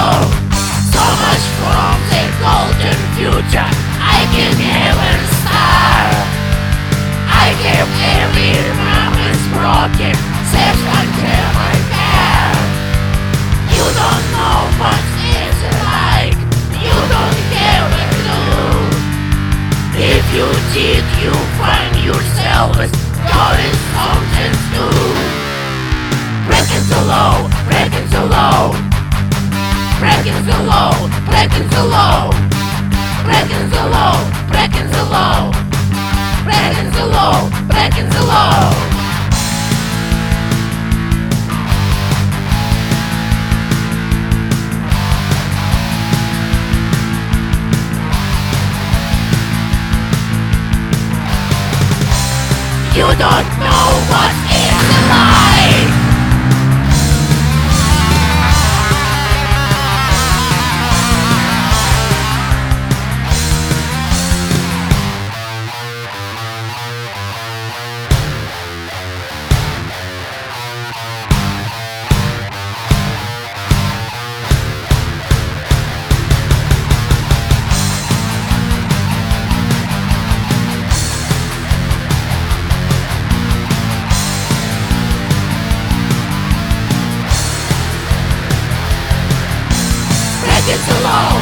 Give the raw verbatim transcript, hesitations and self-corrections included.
So much from the golden future I can never start. I have every promise broken, says until my hair. You don't know what it's like, you don't have a clue. If you did, you find yourself doing something new. Breaking the law, breaking the law, breaking the law, breaking the law, breaking the law, breaking the law, breaking the law, breaking the law. You don't know what is life. Breaking the law,